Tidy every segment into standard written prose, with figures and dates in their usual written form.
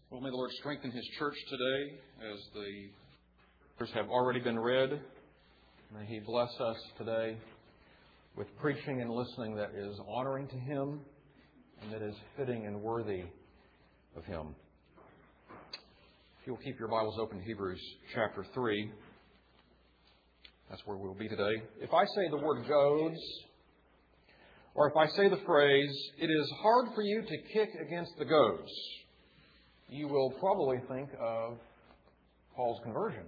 Well, may the Lord strengthen His church today as the prayers have already been read. May He bless us today with preaching and listening that is honoring to Him and that is fitting and worthy of Him. If you'll keep your Bibles open to Hebrews chapter 3, that's where we'll be today. If I say the word goads, or if I say the phrase, it is hard for you to kick against the goads, you will probably think of Paul's conversion,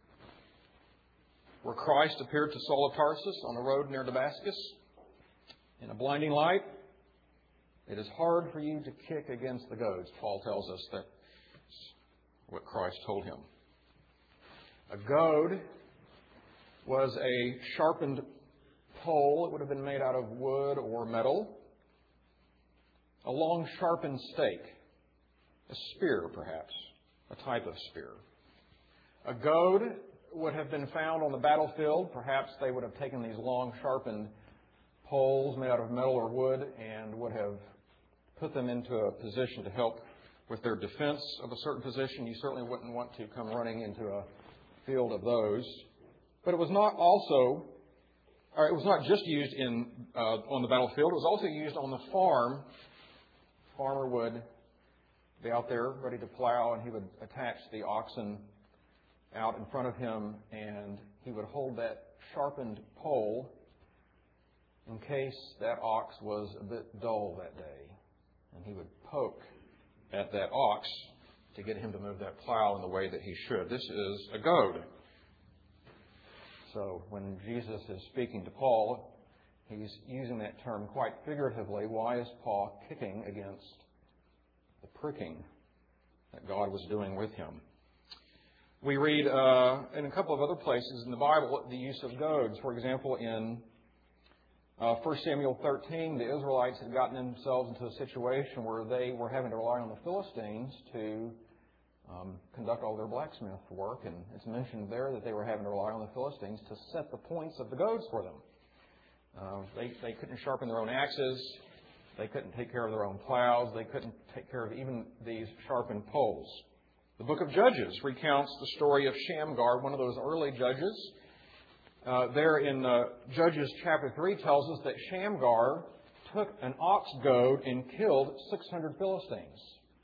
where Christ appeared to Saul of Tarsus on the road near Damascus in a blinding light. It is hard for you to kick against the goads. Paul tells us that's what Christ told him. A goad was a sharpened pole. It would have been made out of wood or metal. A long sharpened stake. A spear, perhaps. A type of spear. A goad would have been found on the battlefield. Perhaps they would have taken these long sharpened poles made out of metal or wood and would have put them into a position to help with their defense of a certain position. You certainly wouldn't want to come running into a field of those. But it was not just used on the battlefield. It was also used on the farm. The farmer would be out there ready to plow, and he would attach the oxen out in front of him, and he would hold that sharpened pole in case that ox was a bit dull that day. And he would poke at that ox to get him to move that plow in the way that he should. This is a goad. So when Jesus is speaking to Paul, he's using that term quite figuratively. Why is Paul kicking against the pricking that God was doing with him? We read in a couple of other places in the Bible the use of goads. For example, in 1 Samuel 13, the Israelites had gotten themselves into a situation where they were having to rely on the Philistines to conduct all their blacksmith work. And it's mentioned there that they were having to rely on the Philistines to set the points of the goads for them. They couldn't sharpen their own axes. They couldn't take care of their own plows. They couldn't take care of even these sharpened poles. The book of Judges recounts the story of Shamgar, one of those early judges. There in Judges chapter 3 tells us that Shamgar took an ox goad and killed 600 Philistines.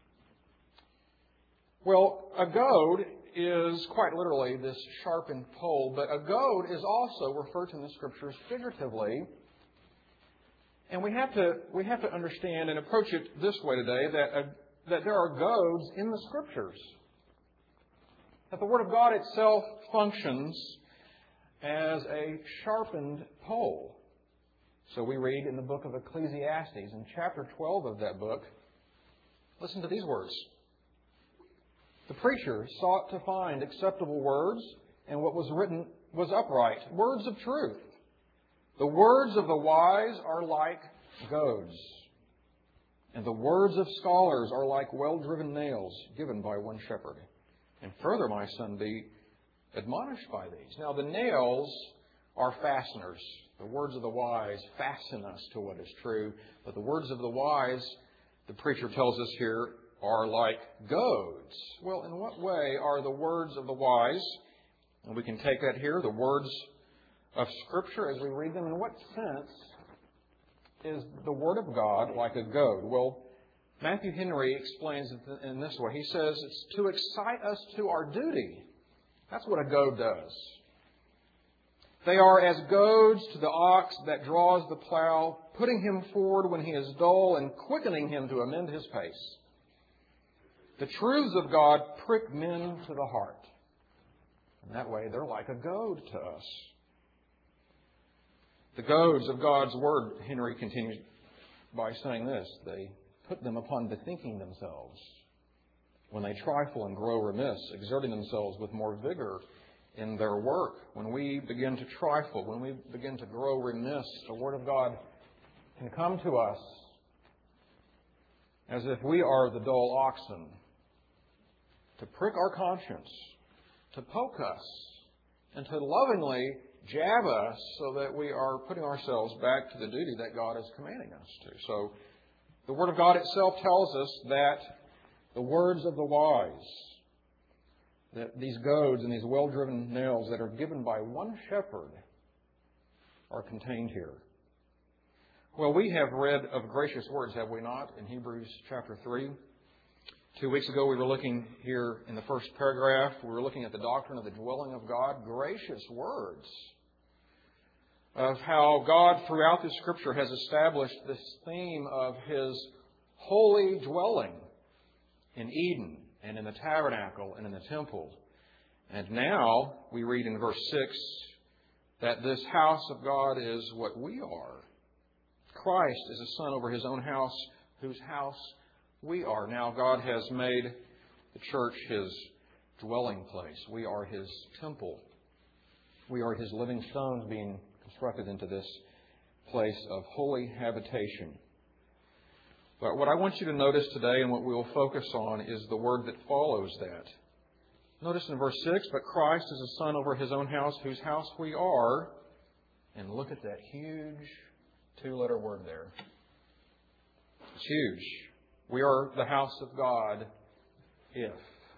Well, a goad is quite literally this sharpened pole, but a goad is also referred to in the Scriptures figuratively. And we have to understand and approach it this way today, that there are goads in the Scriptures. That the Word of God itself functions as a sharpened pole. So we read in the book of Ecclesiastes, in chapter 12 of that book, listen to these words. The preacher sought to find acceptable words, and what was written was upright, words of truth. The words of the wise are like goads, and the words of scholars are like well-driven nails given by one shepherd. And further, my son, be admonished by these. Now, the nails are fasteners. The words of the wise fasten us to what is true, but the words of the wise, the preacher tells us here, are like goads. Well, in what way are the words of the wise, and we can take that here, the words of Scripture as we read them, in what sense is the Word of God like a goad? Well, Matthew Henry explains it in this way. He says it's to excite us to our duty. That's what a goad does. They are as goads to the ox that draws the plow, putting him forward when he is dull and quickening him to amend his pace. The truths of God prick men to the heart. And that way, they're like a goad to us. The goads of God's Word, Henry continues by saying this, they put them upon bethinking themselves. When they trifle and grow remiss, exerting themselves with more vigor in their work. When we begin to trifle, when we begin to grow remiss, the Word of God can come to us as if we are the dull oxen, to prick our conscience, to poke us, and to lovingly jab us so that we are putting ourselves back to the duty that God is commanding us to. So the Word of God itself tells us that the words of the wise. That these goads and these well-driven nails that are given by one shepherd are contained here. Well, we have read of gracious words, have we not, in Hebrews chapter 3? 2 weeks ago, we were looking here in the first paragraph. We were looking at the doctrine of the dwelling of God. Gracious words of how God, throughout the Scripture, has established this theme of His holy dwelling in Eden and in the tabernacle and in the temple. And now we read in verse 6 that this house of God is what we are. Christ is a son over His own house, whose house we are. Now God has made the church His dwelling place. We are His temple. We are His living stones being constructed into this place of holy habitation. But what I want you to notice today and what we will focus on is the word that follows that. Notice in verse 6, but Christ is a son over His own house, whose house we are. And look at that huge two-letter word there. It's huge. We are the house of God if.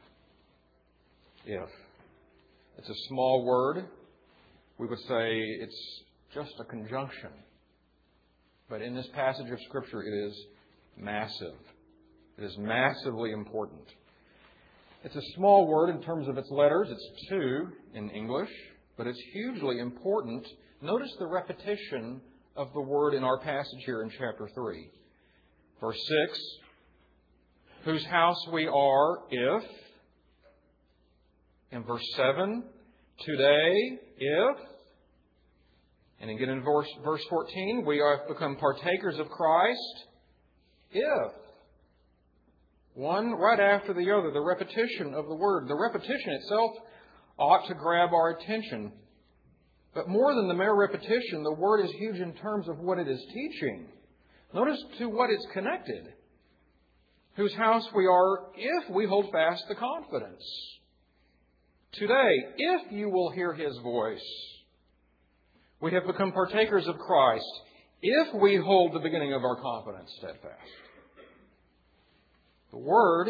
It's a small word. We would say it's just a conjunction. But in this passage of Scripture, it is massive. It is massively important. It's a small word in terms of its letters. It's 2 in English, but it's hugely important. Notice the repetition of the word in our passage here in chapter 3. Verse 6, whose house we are if. In verse 7, today if. And again in verse 14, we have become partakers of Christ if. One right after the other, the repetition of the word. The repetition itself ought to grab our attention. But more than the mere repetition, the word is huge in terms of what it is teaching. Notice to what it's connected. Whose house we are if we hold fast the confidence. Today, if you will hear His voice, we have become partakers of Christ if we hold the beginning of our confidence steadfast. The word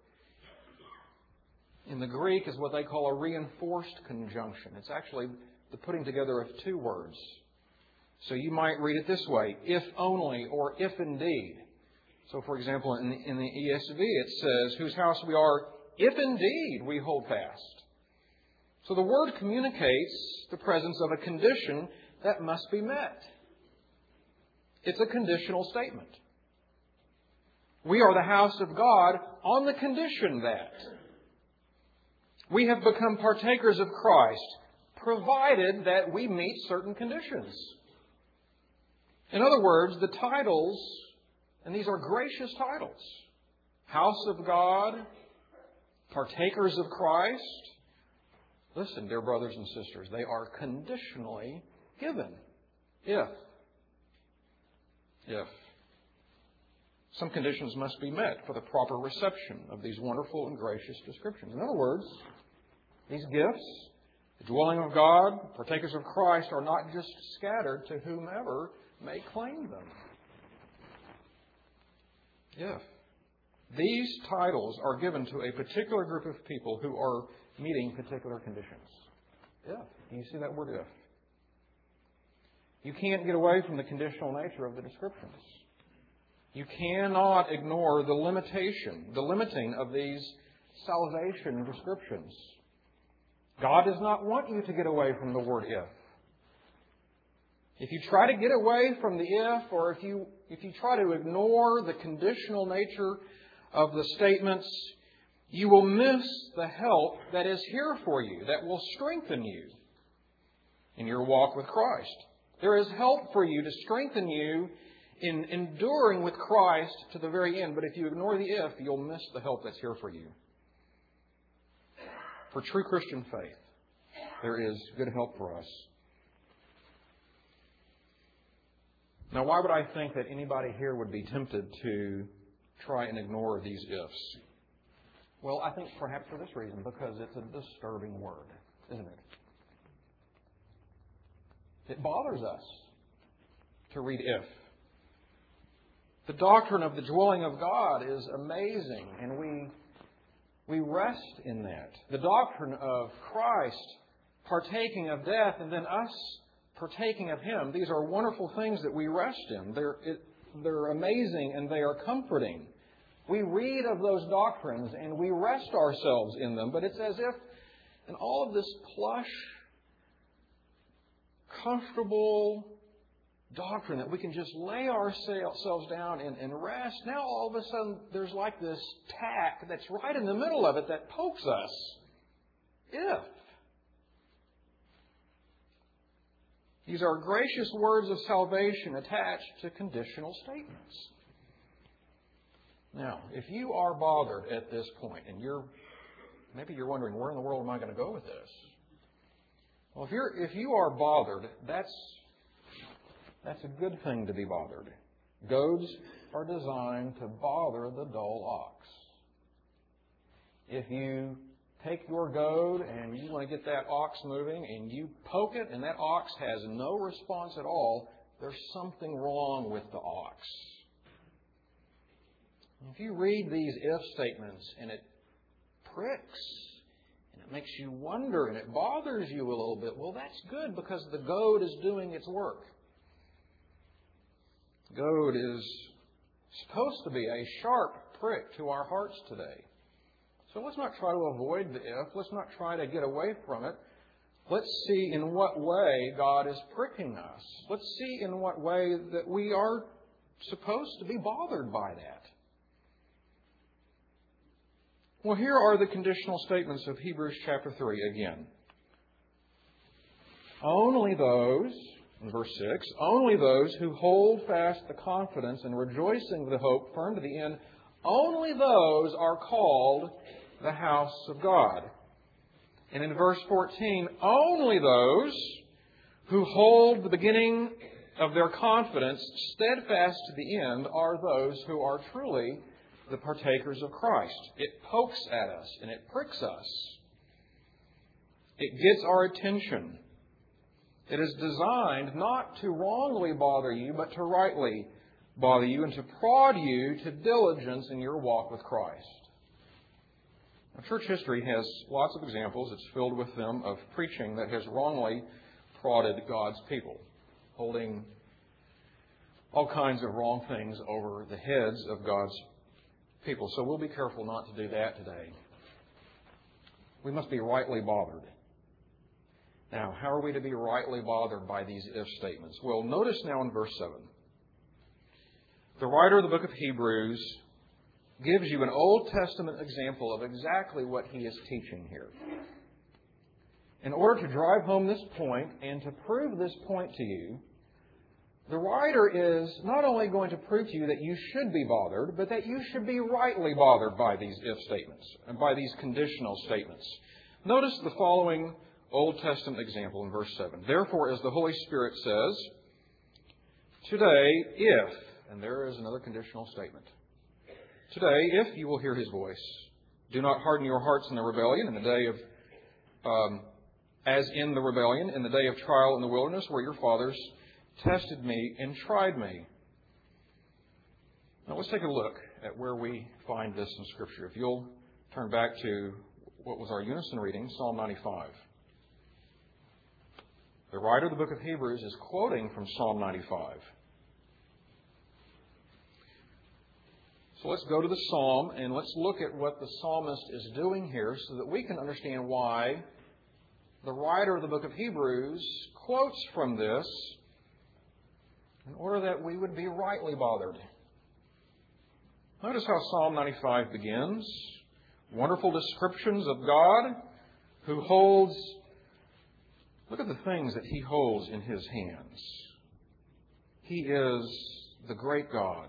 in the Greek is what they call a reinforced conjunction. It's actually the putting together of 2 words. So you might read it this way, if only or if indeed. So for example, in the ESV it says, whose house we are if indeed we hold fast. So the word communicates the presence of a condition that must be met. It's a conditional statement. We are the house of God on the condition that we have become partakers of Christ, provided that we meet certain conditions. In other words, the titles, and these are gracious titles, house of God, partakers of Christ. Listen, dear brothers and sisters, they are conditionally given. If. Some conditions must be met for the proper reception of these wonderful and gracious descriptions. In other words, these gifts, the dwelling of God, partakers of Christ, are not just scattered to whomever may claim them. These titles are given to a particular group of people who are meeting particular conditions. Do you see that word if? You can't get away from the conditional nature of the descriptions. You cannot ignore the limiting of these salvation descriptions. God does not want you to get away from the word if. If you try to get away from the if, or if you try to ignore the conditional nature of the statements, you will miss the help that is here for you, that will strengthen you in your walk with Christ. There is help for you to strengthen you in enduring with Christ to the very end. But if you ignore the if, you'll miss the help that's here for you. For true Christian faith, there is good help for us. Now, why would I think that anybody here would be tempted to try and ignore these ifs? Well, I think perhaps for this reason, because it's a disturbing word, isn't it? It bothers us to read if. The doctrine of the dwelling of God is amazing, and we rest in that. The doctrine of Christ partaking of death and then us partaking of Him, these are wonderful things that we rest in. They're amazing and they are comforting. We read of those doctrines and we rest ourselves in them, but it's as if in all of this plush, comfortable doctrine that we can just lay ourselves down and rest. Now all of a sudden there's like this tack that's right in the middle of it that pokes us. If. These are gracious words of salvation attached to conditional statements. Now, if you are bothered at this point, and maybe you're wondering, where in the world am I going to go with this? Well, if you are bothered, that's a good thing to be bothered. Goads are designed to bother the dull ox. If you take your goad and you want to get that ox moving and you poke it and that ox has no response at all, there's something wrong with the ox. If you read these if statements and it pricks and it makes you wonder and it bothers you a little bit, well, that's good because the goad is doing its work. Goad is supposed to be a sharp prick to our hearts today. So let's not try to avoid the if. Let's not try to get away from it. Let's see in what way God is pricking us. Let's see in what way that we are supposed to be bothered by that. Well, here are the conditional statements of Hebrews chapter 3 again. Only those, in verse 6, only those who hold fast the confidence and rejoicing of the hope firm to the end, only those are called the house of God. And in verse 14, only those who hold the beginning of their confidence steadfast to the end are those who are truly the partakers of Christ. It pokes at us and it pricks us. It gets our attention. It is designed not to wrongly bother you, but to rightly bother you and to prod you to diligence in your walk with Christ. Now, church history has lots of examples. It's filled with them of preaching that has wrongly prodded God's people, holding all kinds of wrong things over the heads of God's people. So we'll be careful not to do that today. We must be rightly bothered. Now, how are we to be rightly bothered by these if statements? Well, notice now in verse 7. The writer of the book of Hebrews gives you an Old Testament example of exactly what he is teaching here. In order to drive home this point and to prove this point to you, the writer is not only going to prove to you that you should be bothered, but that you should be rightly bothered by these if statements and by these conditional statements. Notice the following Old Testament example in verse 7. Therefore, as the Holy Spirit says, today, if, and there is another conditional statement. Today, if you will hear His voice, do not harden your hearts in the rebellion in the day of, as in the rebellion, in the day of trial in the wilderness, where your fathers tested me and tried me. Now let's take a look at where we find this in Scripture. If you'll turn back to what was our unison reading, Psalm 95. The writer of the book of Hebrews is quoting from Psalm 95. So let's go to the Psalm and let's look at what the psalmist is doing here so that we can understand why the writer of the book of Hebrews quotes from this in order that we would be rightly bothered. Notice how Psalm 95 begins. Wonderful descriptions of God who holds... Look at the things that He holds in His hands. He is the great God.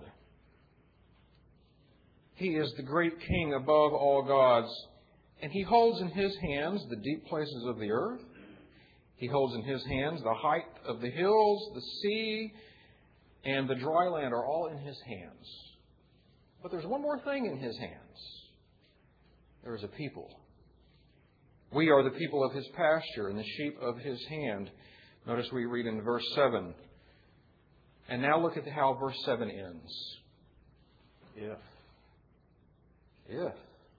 He is the great King above all gods. And He holds in His hands the deep places of the earth. He holds in His hands the height of the hills, the sea, and the dry land are all in His hands. But there's one more thing in His hands. There is a people. We are the people of His pasture and the sheep of His hand. Notice we read in verse 7. And now look at how verse 7 ends. If. If.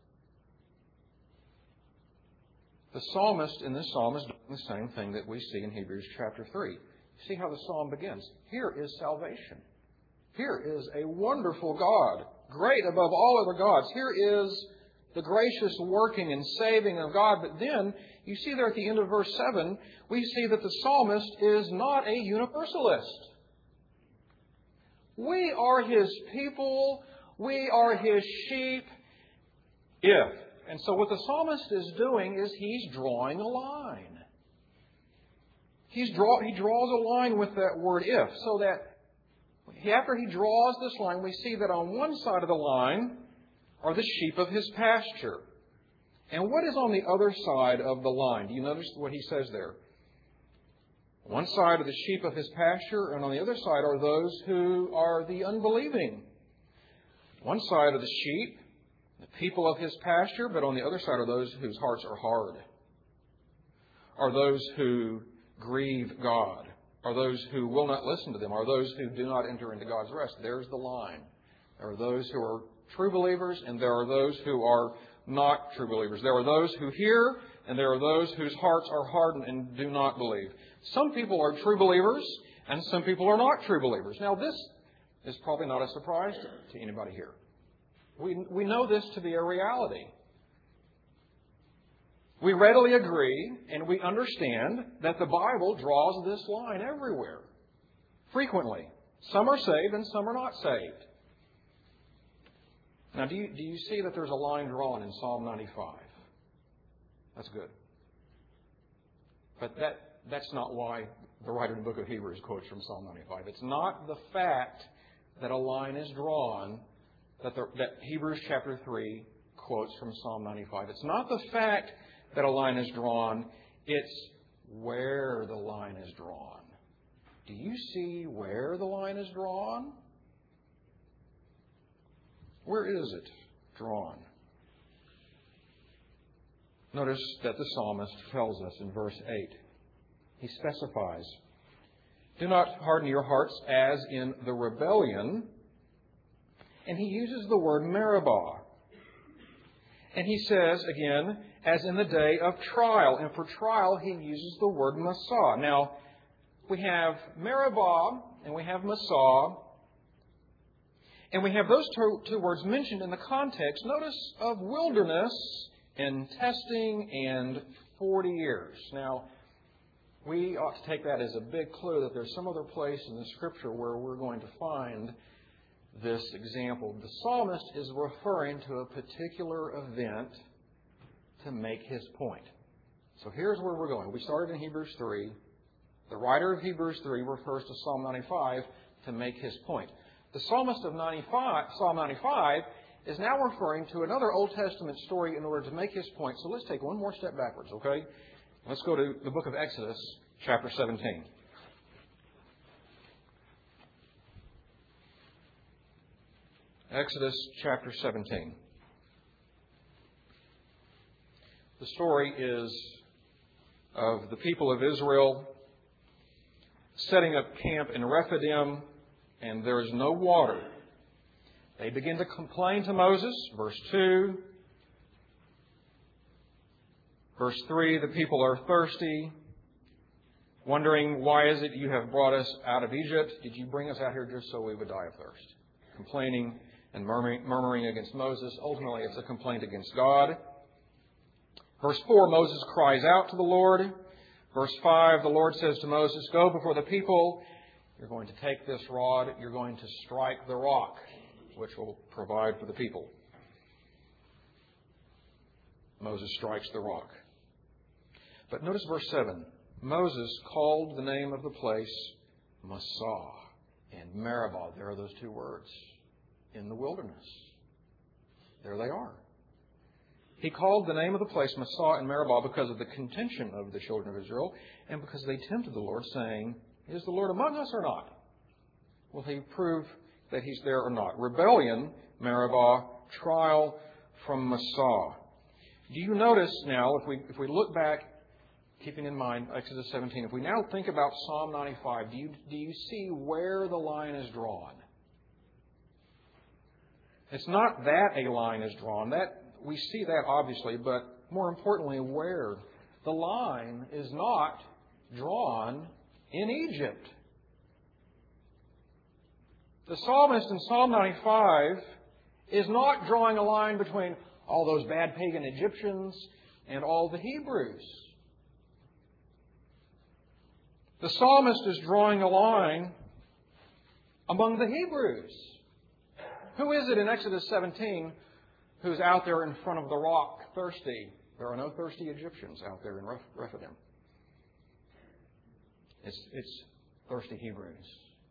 The psalmist in this psalm is doing the same thing that we see in Hebrews chapter 3. See how the psalm begins. Here is salvation. Here is a wonderful God, great above all other gods. Here is the gracious working and saving of God. But then, you see there at the end of verse 7, we see that the psalmist is not a universalist. We are His people. We are His sheep. If. And so what the psalmist is doing is he's drawing a line. He draws a line with that word if, so that after he draws this line, we see that on one side of the line are the sheep of his pasture. And what is on the other side of the line? Do you notice what he says there? One side are the sheep of his pasture, and on the other side are those who are the unbelieving. One side are the sheep, the people of his pasture, but on the other side are those whose hearts are hard. Are those who grieve God. Are those who will not listen to them. Are those who do not enter into God's rest. There's the line. There are those who are true believers, and there are those who are not true believers. There are those who hear, and there are those whose hearts are hardened and do not believe. Some people are true believers, and some people are not true believers. Now, this is probably not a surprise to anybody here. We know this to be a reality. We readily agree and we understand that the Bible draws this line everywhere, frequently. Some are saved and some are not saved. Now, do you see that there's a line drawn in Psalm 95? That's good. But that's not why the writer of the book of Hebrews quotes from Psalm 95. It's not the fact that a line is drawn that Hebrews chapter 3 quotes from Psalm 95. It's not the fact that a line is drawn, it's where the line is drawn. Do you see where the line is drawn? Where is it drawn? Notice that the psalmist tells us in verse 8. He specifies, "Do not harden your hearts as in the rebellion." And he uses the word Meribah. And he says, again, as in the day of trial. And for trial, he uses the word Massah. Now, we have Meribah and we have Massah. And we have those two words mentioned in the context, notice, of wilderness and testing and 40 years. Now, we ought to take that as a big clue that there's some other place in the Scripture where we're going to find this example. The psalmist is referring to a particular event to make his point. So here's where we're going. We started in Hebrews 3. The writer of Hebrews 3 refers to Psalm 95 to make his point. The psalmist of Psalm 95 is now referring to another Old Testament story in order to make his point. So let's take one more step backwards, okay? Let's go to the book of Exodus, chapter 17. Exodus chapter 17. The story is of the people of Israel setting up camp in Rephidim, and there is no water. They begin to complain to Moses, verse 2. Verse 3, the people are thirsty, wondering, why is it you have brought us out of Egypt? Did you bring us out here just so we would die of thirst? Complaining and murmuring against Moses. Ultimately, it's a complaint against God. Verse 4, Moses cries out to the Lord. Verse 5, the Lord says to Moses, "Go before the people. You're going to take this rod. You're going to strike the rock, which will provide for the people." Moses strikes the rock. But notice verse 7. Moses called the name of the place Massah and Meribah. There are those two words. In the wilderness. There they are. He called the name of the place Massah and Meribah because of the contention of the children of Israel and because they tempted the Lord, saying, "Is the Lord among us or not? Will He prove that He's there or not?" Rebellion, Meribah, trial from Massah. Do you notice now, if we look back, keeping in mind Exodus 17, if we now think about Psalm 95, do you see where the line is drawn? It's not that a line is drawn. That we see that obviously, but more importantly, where? The line is not drawn in Egypt. The psalmist in Psalm 95 is not drawing a line between all those bad pagan Egyptians and all the Hebrews. The psalmist is drawing a line among the Hebrews. Who is it in Exodus 17 who's out there in front of the rock thirsty? There are no thirsty Egyptians out there in Rephidim. It's thirsty Hebrews.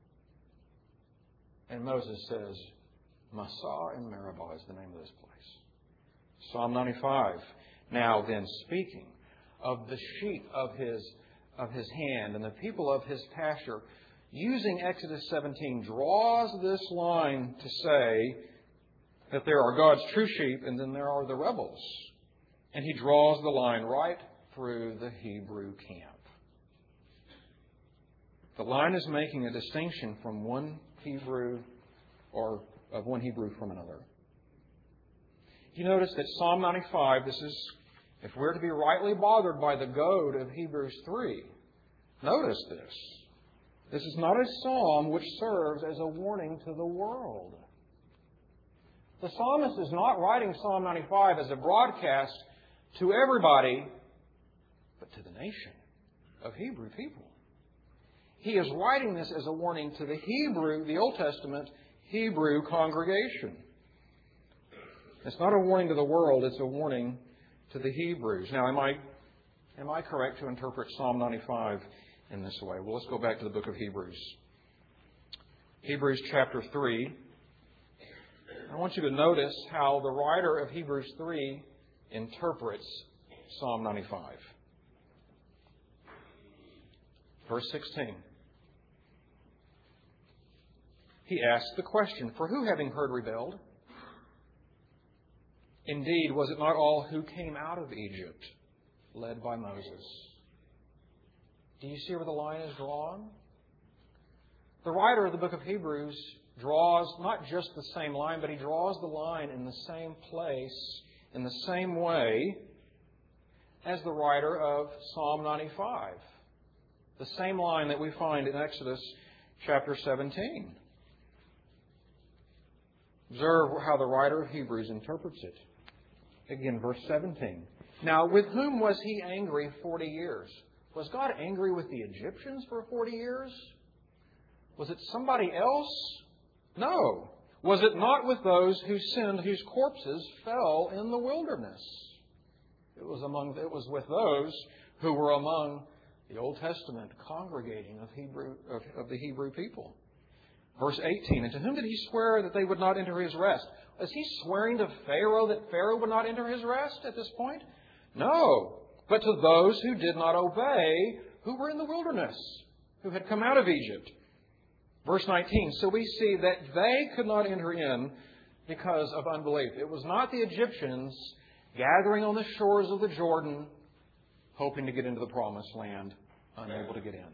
And Moses says, Massah and Meribah is the name of this place. Psalm 95. Now then, speaking of the sheep of his hand and the people of his pasture, using Exodus 17, draws this line to say that there are God's true sheep and then there are the rebels. And he draws the line right through the Hebrew camp. The line is making a distinction from one Hebrew or of one Hebrew from another. You notice that Psalm 95, this is, if we're to be rightly bothered by the goad of Hebrews 3, notice this. This is not a psalm which serves as a warning to the world. The psalmist is not writing Psalm 95 as a broadcast to everybody, but to the nation of Hebrew people. He is writing this as a warning to the Old Testament Hebrew congregation. It's not a warning to the world, it's a warning to the Hebrews. Now, am I correct to interpret Psalm 95 in this way? Well, let's go back to the book of Hebrews. Hebrews chapter 3. I want you to notice how the writer of Hebrews 3 interprets Psalm 95. Verse 16. He asks the question, for who, having heard, rebelled? Indeed, was it not all who came out of Egypt, led by Moses? Do you see where the line is drawn? The writer of the book of Hebrews draws not just the same line, but he draws the line in the same place, in the same way as the writer of Psalm 95. The same line that we find in Exodus chapter 17. Observe how the writer of Hebrews interprets it. Again, verse 17. Now, with whom was he angry 40 years? Was God angry with the Egyptians for 40 years? Was it somebody else? No. Was it not with those who sinned, whose corpses fell in the wilderness? It was with those who were among the Old Testament congregating of the Hebrew people. Verse 18, and to whom did he swear that they would not enter his rest? Is he swearing to Pharaoh that Pharaoh would not enter his rest at this point? No, but to those who did not obey, who were in the wilderness, who had come out of Egypt. Verse 19, so we see that they could not enter in because of unbelief. It was not the Egyptians gathering on the shores of the Jordan, hoping to get into the promised land, unable to get in.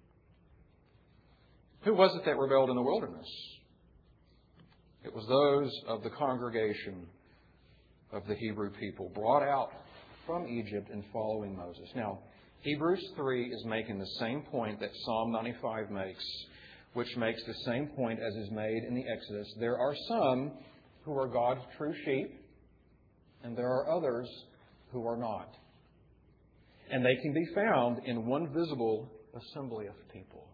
Who was it that rebelled in the wilderness? It was those of the congregation of the Hebrew people, brought out from Egypt and following Moses. Now, Hebrews 3 is making the same point that Psalm 95 makes, which makes the same point as is made in the Exodus. There are some who are God's true sheep, and there are others who are not. And they can be found in one visible assembly of people.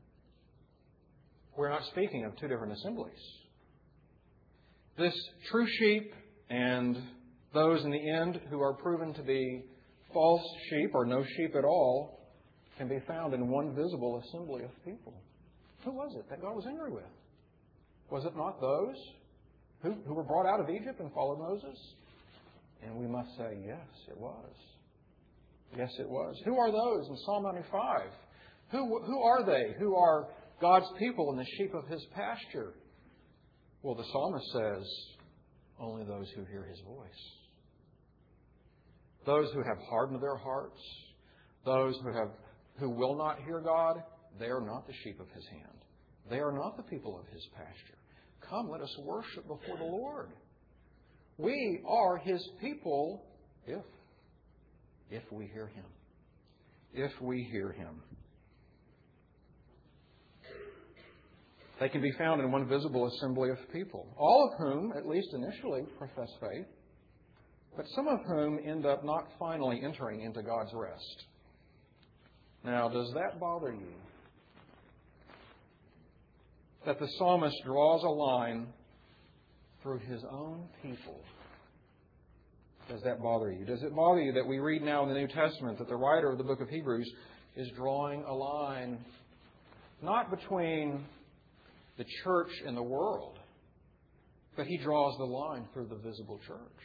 We're not speaking of two different assemblies. This true sheep and those in the end who are proven to be false sheep or no sheep at all can be found in one visible assembly of people. Who was it that God was angry with? Was it not those who were brought out of Egypt and followed Moses? And we must say, yes, it was. Yes, it was. Who are those in Psalm 95? Who are they? Who are God's people and the sheep of His pasture? Well, the psalmist says, only those who hear His voice. Those who have hardened their hearts, those who will not hear God, they are not the sheep of His hand. They are not the people of His pasture. Come, let us worship before the Lord. We are His people if we hear Him. If we hear Him. They can be found in one visible assembly of people, all of whom, at least initially, profess faith, but some of whom end up not finally entering into God's rest. Now, does that bother you? That the psalmist draws a line through his own people. Does that bother you? Does it bother you that we read now in the New Testament that the writer of the book of Hebrews is drawing a line not between the church and the world, but he draws the line through the visible church.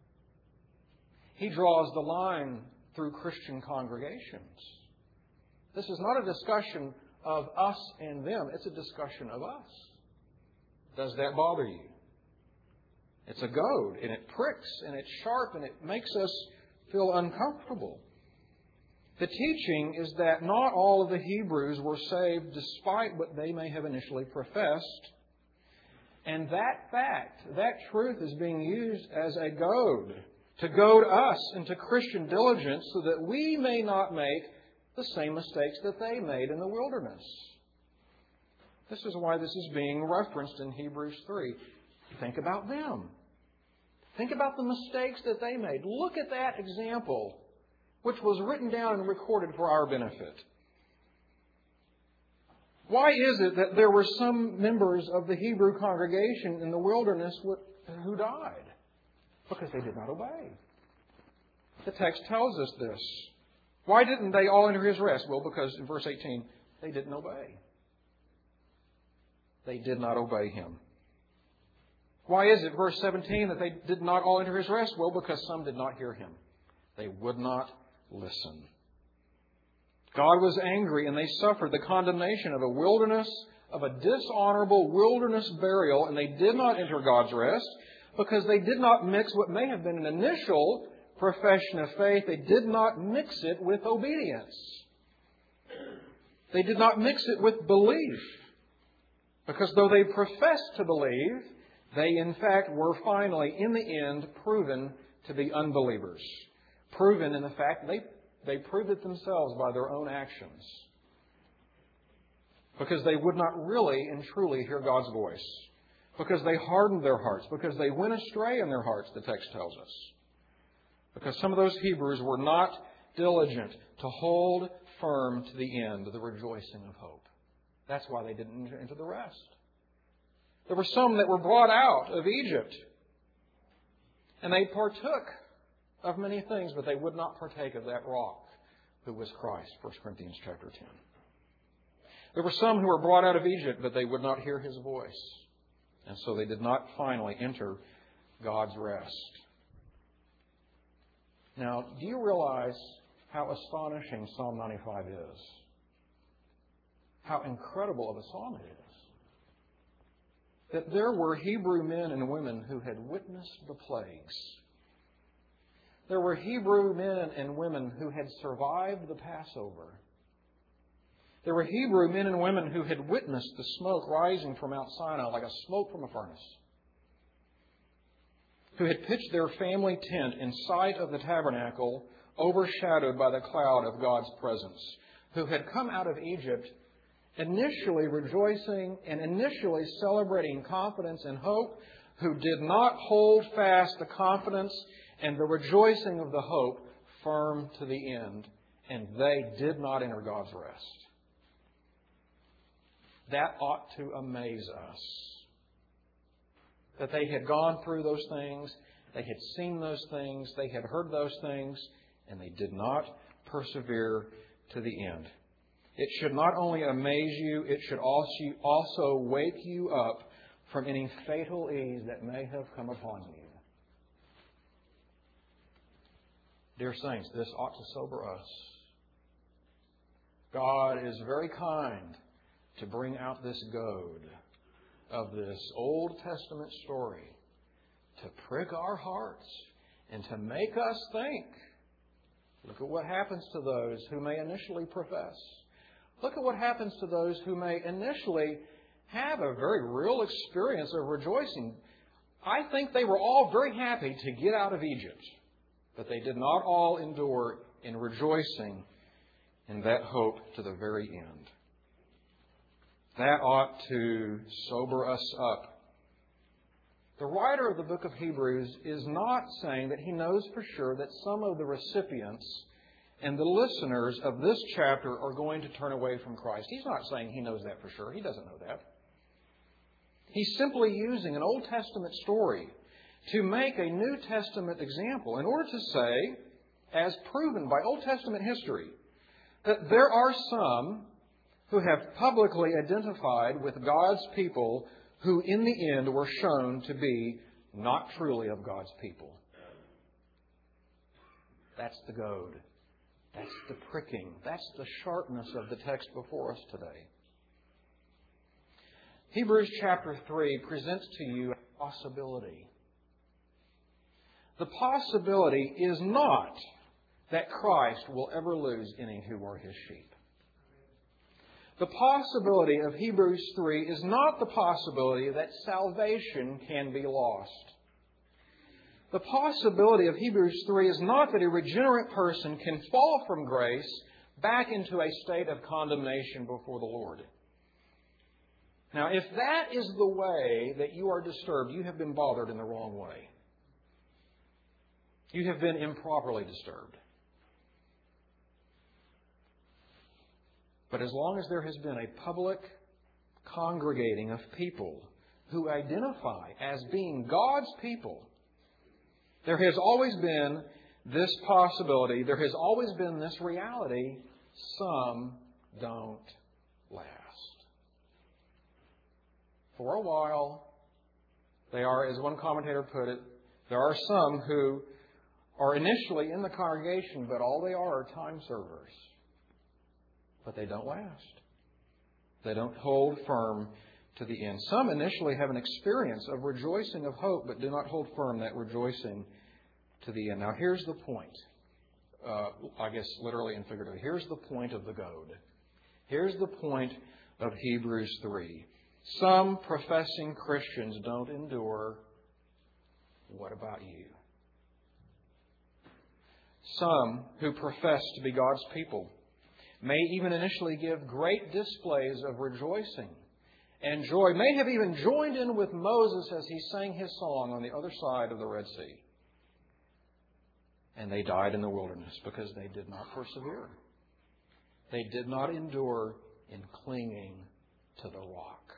He draws the line through Christian congregations. This is not a discussion of us and them. It's a discussion of us. Does that bother you? It's a goad, and it pricks, and it's sharp, and it makes us feel uncomfortable. The teaching is that not all of the Hebrews were saved despite what they may have initially professed. And that fact, that truth is being used as a goad to goad us into Christian diligence so that we may not make the same mistakes that they made in the wilderness. This is why this is being referenced in Hebrews 3. Think about them. Think about the mistakes that they made. Look at that example, which was written down and recorded for our benefit. Why is it that there were some members of the Hebrew congregation in the wilderness who died? Because they did not obey. The text tells us this. Why didn't they all enter His rest? Well, because in verse 18, they didn't obey. They did not obey Him. Why is it, verse 17, that they did not all enter His rest? Well, because some did not hear Him. They would not listen. God was angry and they suffered the condemnation of a wilderness, of a dishonorable wilderness burial, and they did not enter God's rest because they did not mix what may have been an initial profession of faith. They did not mix it with obedience. They did not mix it with belief. Because though they professed to believe, they in fact were finally, in the end, proven to be unbelievers. Proven in the fact they proved it themselves by their own actions. Because they would not really and truly hear God's voice. Because they hardened their hearts. Because they went astray in their hearts, the text tells us. Because some of those Hebrews were not diligent to hold firm to the end, the rejoicing of hope. That's why they didn't enter into the rest. There were some that were brought out of Egypt. And they partook of many things, but they would not partake of that rock who was Christ, 1 Corinthians chapter 10. There were some who were brought out of Egypt, but they would not hear His voice. And so they did not finally enter God's rest. Now, do you realize how astonishing Psalm 95 is? How incredible of a psalm it is. That there were Hebrew men and women who had witnessed the plagues. There were Hebrew men and women who had survived the Passover. There were Hebrew men and women who had witnessed the smoke rising from Mount Sinai like a smoke from a furnace. Who had pitched their family tent in sight of the tabernacle, overshadowed by the cloud of God's presence. Who had come out of Egypt initially rejoicing and initially celebrating confidence and hope, who did not hold fast the confidence and the rejoicing of the hope firm to the end, and they did not enter God's rest. That ought to amaze us. That they had gone through those things, they had seen those things, they had heard those things, and they did not persevere to the end. It should not only amaze you, it should also wake you up from any fatal ease that may have come upon you. Dear saints, this ought to sober us. God is very kind to bring out this goad of this Old Testament story to prick our hearts and to make us think. Look at what happens to those who may initially profess. Look at what happens to those who may initially have a very real experience of rejoicing. I think they were all very happy to get out of Egypt, but they did not all endure in rejoicing in that hope to the very end. That ought to sober us up. The writer of the book of Hebrews is not saying that he knows for sure that some of the recipients and the listeners of this chapter are going to turn away from Christ. He's not saying he knows that for sure. He doesn't know that. He's simply using an Old Testament story to make a New Testament example in order to say, as proven by Old Testament history, that there are some who have publicly identified with God's people who in the end were shown to be not truly of God's people. That's the goad. That's the pricking. That's the sharpness of the text before us today. Hebrews chapter 3 presents to you a possibility. The possibility is not that Christ will ever lose any who are His sheep. The possibility of Hebrews 3 is not the possibility that salvation can be lost. The possibility of Hebrews 3 is not that a regenerate person can fall from grace back into a state of condemnation before the Lord. Now, if that is the way that you are disturbed, you have been bothered in the wrong way. You have been improperly disturbed. But as long as there has been a public congregating of people who identify as being God's people, there has always been this possibility, there has always been this reality, some don't last. For a while, they are, as one commentator put it, there are some who are initially in the congregation, but all they are time servers. But they don't last. They don't hold firm to the end. Some initially have an experience of rejoicing of hope, but do not hold firm that rejoicing to the end. Now, here's the point. I guess literally and figuratively. Here's the point of the goad. Here's the point of Hebrews 3. Some professing Christians don't endure. What about you? Some who profess to be God's people may even initially give great displays of rejoicing and joy, may have even joined in with Moses as he sang his song on the other side of the Red Sea. And they died in the wilderness because they did not persevere. They did not endure in clinging to the rock.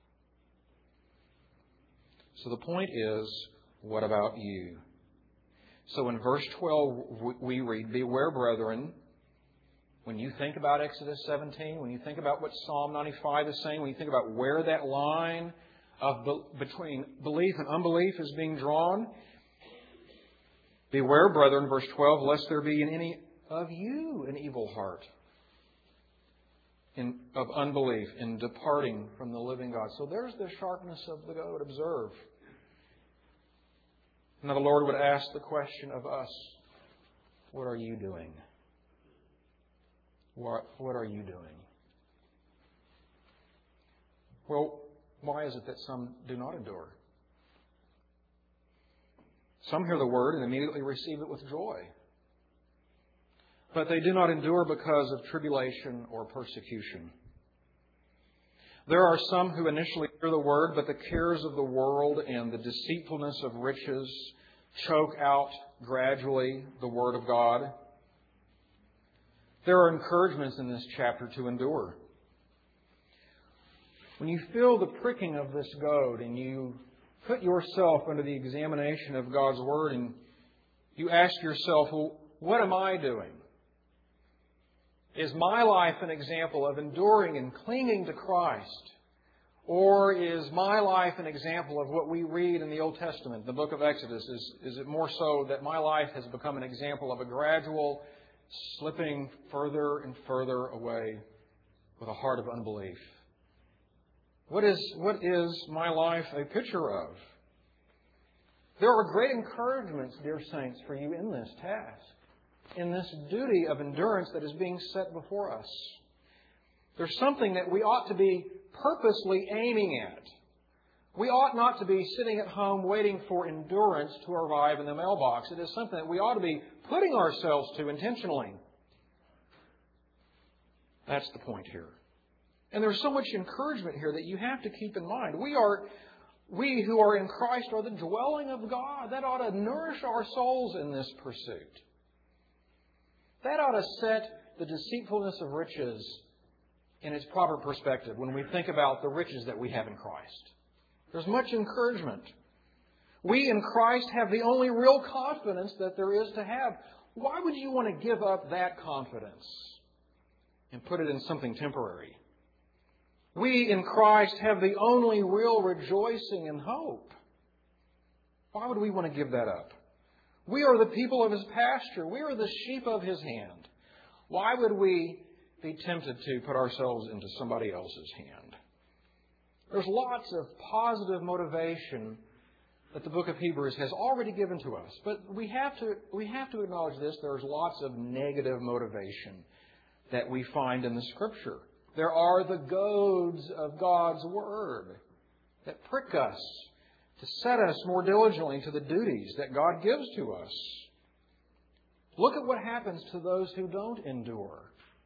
So the point is, what about you? So in verse 12 we read, "Beware, brethren," when you think about Exodus 17, when you think about what Psalm 95 is saying, when you think about where that line between belief and unbelief is being drawn, beware, brethren, verse 12, lest there be in any of you an evil heart of unbelief in departing from the living God. So there's the sharpness of the goad. Observe. Now the Lord would ask the question of us, what are you doing? What are you doing? Well, why is it that some do not endure? Some hear the word and immediately receive it with joy. But they do not endure because of tribulation or persecution. There are some who initially hear the word, but the cares of the world and the deceitfulness of riches choke out gradually the word of God. There are encouragements in this chapter to endure. When you feel the pricking of this goad and you put yourself under the examination of God's Word and you ask yourself, well, what am I doing? Is my life an example of enduring and clinging to Christ? Or is my life an example of what we read in the Old Testament, the book of Exodus? Is it more so that my life has become an example of a gradual slipping further and further away with a heart of unbelief? What is my life a picture of? There are great encouragements, dear saints, for you in this task, in this duty of endurance that is being set before us. There's something that we ought to be purposely aiming at. We ought not to be sitting at home waiting for endurance to arrive in the mailbox. It is something that we ought to be putting ourselves to intentionally. That's the point here. And there's so much encouragement here that you have to keep in mind. We who are in Christ are the dwelling of God. That ought to nourish our souls in this pursuit. That ought to set the deceitfulness of riches in its proper perspective when we think about the riches that we have in Christ. There's much encouragement. We in Christ have the only real confidence that there is to have. Why would you want to give up that confidence and put it in something temporary? We in Christ have the only real rejoicing and hope. Why would we want to give that up? We are the people of His pasture. We are the sheep of His hand. Why would we be tempted to put ourselves into somebody else's hand? There's lots of positive motivation that the book of Hebrews has already given to us. But we have to acknowledge this. There's lots of negative motivation that we find in the Scripture. There are the goads of God's Word that prick us to set us more diligently to the duties that God gives to us. Look at what happens to those who don't endure.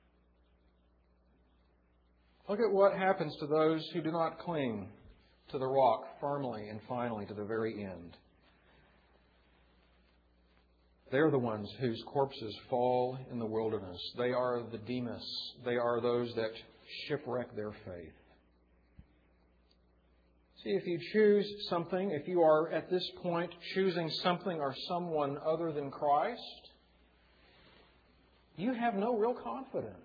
Look at what happens to those who do not cling to the rock firmly and finally to the very end. They're the ones whose corpses fall in the wilderness. They are the Demas. They are those that shipwreck their faith. See, if you choose something, if you are at this point choosing something or someone other than Christ, you have no real confidence.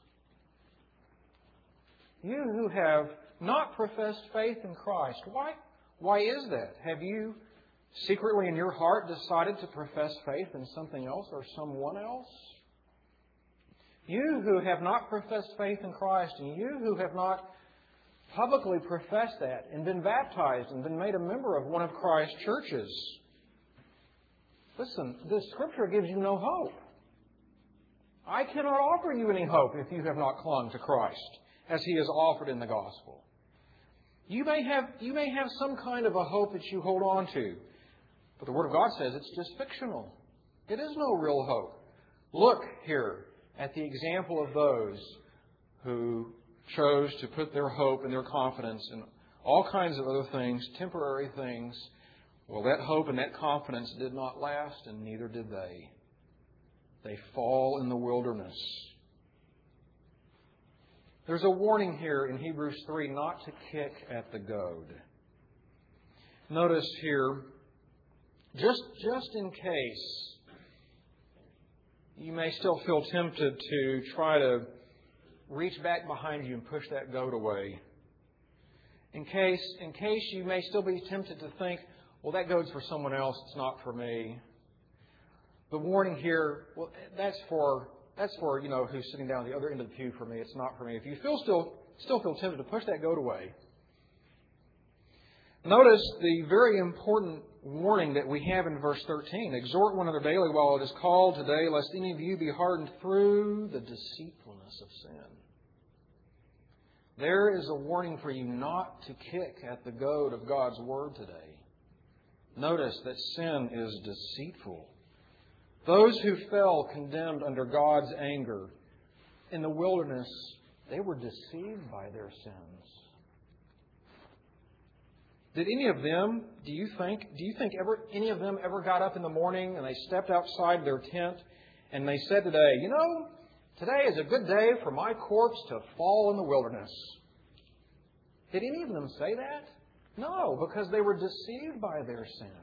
You who have not professed faith in Christ, why is that? Have you secretly in your heart decided to profess faith in something else or someone else? You who have not professed faith in Christ, and you who have not publicly professed that and been baptized and been made a member of one of Christ's churches, listen, this Scripture gives you no hope. I cannot offer you any hope if you have not clung to Christ as He is offered in the gospel. You may have some kind of a hope that you hold on to, but the Word of God says it's just fictional. It is no real hope. Look here at the example of those who chose to put their hope and their confidence in all kinds of other things, temporary things. Well, that hope and that confidence did not last, and neither did they. They fall in the wilderness. There's a warning here in Hebrews 3 not to kick at the goad. Notice here, just in case you may still feel tempted to try to reach back behind you and push that goad away. In case you may still be tempted to think, well, that goad's for someone else, it's not for me. The warning here, well, that's for who's sitting down at the other end of the pew for me. It's not for me. If you still feel tempted to push that goad away, notice the very important warning that we have in verse 13. Exhort one another daily while it is called today, lest any of you be hardened through the deceitfulness of sin. There is a warning for you not to kick at the goad of God's Word today. Notice that sin is deceitful. Those who fell condemned under God's anger in the wilderness, they were deceived by their sins. Did any of them, do you think any of them ever got up in the morning and they stepped outside their tent and they said today, today is a good day for my corpse to fall in the wilderness? Did any of them say that? No, because they were deceived by their sins.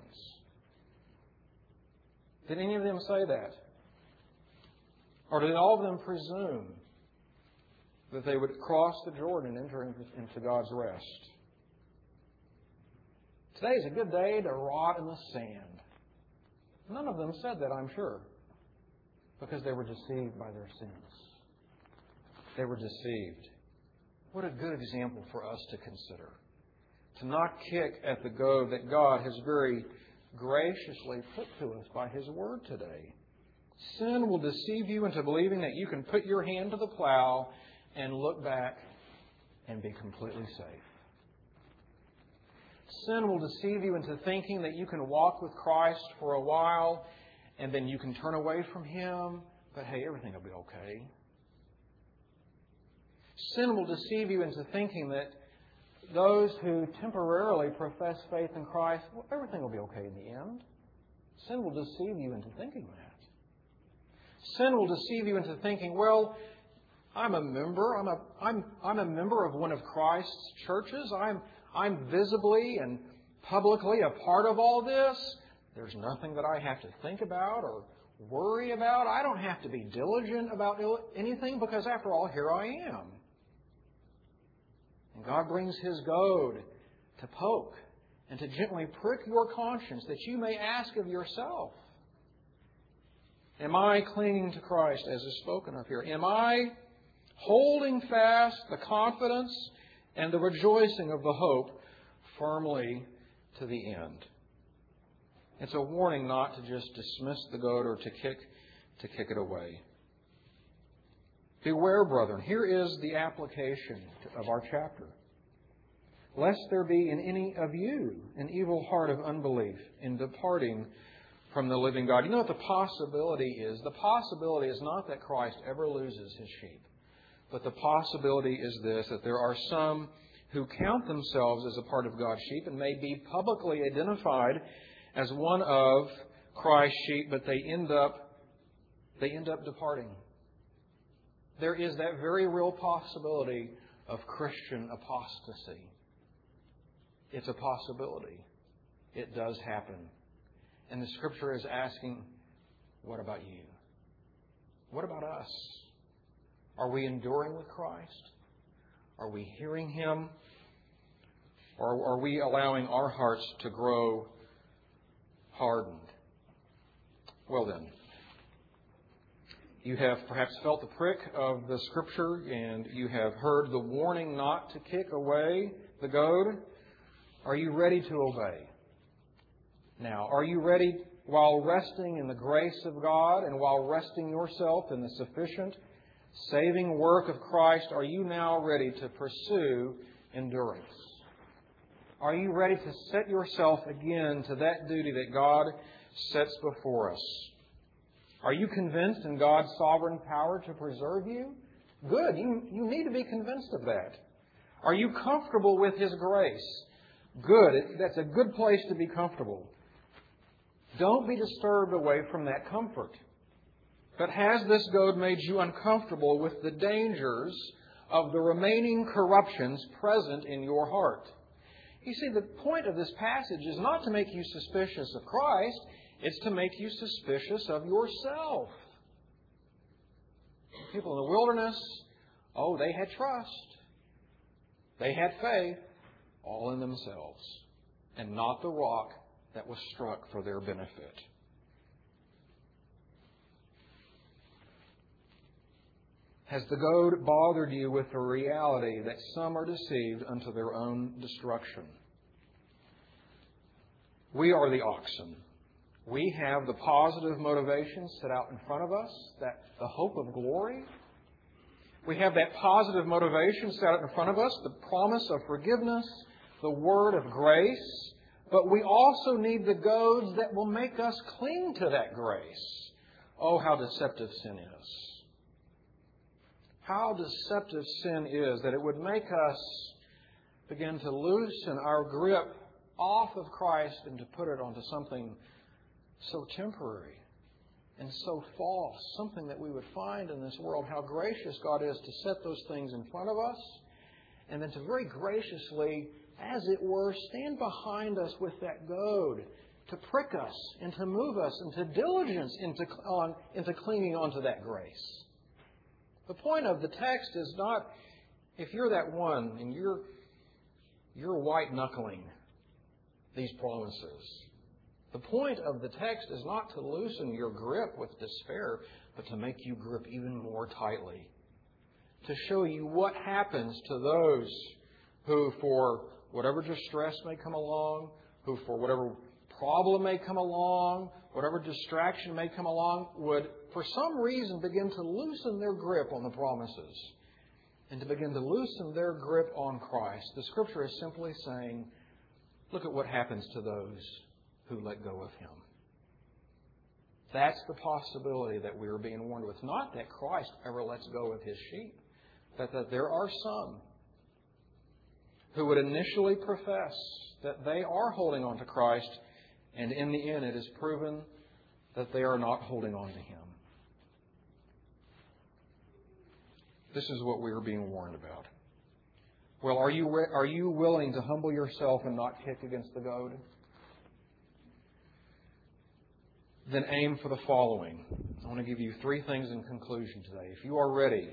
Did any of them say that? Or did all of them presume that they would cross the Jordan and enter into God's rest? Today is a good day to rot in the sand. None of them said that, I'm sure, because they were deceived by their sins. They were deceived. What a good example for us to consider. To not kick at the goad that God has very graciously put to us by His Word today. Sin will deceive you into believing that you can put your hand to the plow and look back and be completely safe. Sin will deceive you into thinking that you can walk with Christ for a while and then you can turn away from Him, but hey, everything will be okay. Sin will deceive you into thinking that those who temporarily profess faith in Christ, well, everything will be okay in the end. Sin will deceive you into thinking that. Sin will deceive you into thinking, well, I'm a member. I'm a member of one of Christ's churches. I'm visibly and publicly a part of all this. There's nothing that I have to think about or worry about. I don't have to be diligent about anything because, after all, here I am. And God brings His goad to poke and to gently prick your conscience that you may ask of yourself, am I clinging to Christ as is spoken of here? Am I holding fast the confidence and the rejoicing of the hope firmly to the end? It's a warning not to just dismiss the goad or to kick it away. Beware, brethren. Here is the application of our chapter. Lest there be in any of you an evil heart of unbelief in departing from the living God. You know what the possibility is? The possibility is not that Christ ever loses His sheep. But the possibility is this, that there are some who count themselves as a part of God's sheep and may be publicly identified as one of Christ's sheep, but they end up departing. There is that very real possibility of Christian apostasy. It's a possibility. It does happen. And the Scripture is asking, what about you? What about us? Are we enduring with Christ? Are we hearing Him? Or are we allowing our hearts to grow hardened? Well then, you have perhaps felt the prick of the Scripture and you have heard the warning not to kick away the goad. Are you ready to obey? Now, are you ready, while resting in the grace of God and while resting yourself in the sufficient saving work of Christ, are you now ready to pursue endurance? Are you ready to set yourself again to that duty that God sets before us? Are you convinced in God's sovereign power to preserve you? Good. You need to be convinced of that. Are you comfortable with His grace? Good. That's a good place to be comfortable. Don't be disturbed away from that comfort. But has this goad made you uncomfortable with the dangers of the remaining corruptions present in your heart? You see, the point of this passage is not to make you suspicious of Christ. It's to make you suspicious of yourself. People in the wilderness, they had trust. They had faith, all in themselves, and not the rock that was struck for their benefit. Has the goad bothered you with the reality that some are deceived unto their own destruction? We are the oxen. We have the positive motivation set out in front of us, that the hope of glory. We have that positive motivation set out in front of us, the promise of forgiveness, the word of grace. But we also need the goads that will make us cling to that grace. Oh, how deceptive sin is. How deceptive sin is, that it would make us begin to loosen our grip off of Christ and to put it onto something so temporary and so false, something that we would find in this world. How gracious God is to set those things in front of us and then to very graciously, as it were, stand behind us with that goad to prick us and to move us into diligence, into clinging onto that grace. The point of the text is not, if you're that one and you're white-knuckling these promises. The point of the text is not to loosen your grip with despair, but to make you grip even more tightly. To show you what happens to those who, for whatever distress may come along, who for whatever problem may come along, whatever distraction may come along, would for some reason begin to loosen their grip on the promises and to begin to loosen their grip on Christ. The Scripture is simply saying, look at what happens to those who let go of Him. That's the possibility that we are being warned with. Not that Christ ever lets go of His sheep, but that there are some who would initially profess that they are holding on to Christ, and in the end it is proven that they are not holding on to Him. This is what we are being warned about. Well, are you willing to humble yourself and not kick against the goad? Then aim for the following. I want to give you 3 things in conclusion today. If you are ready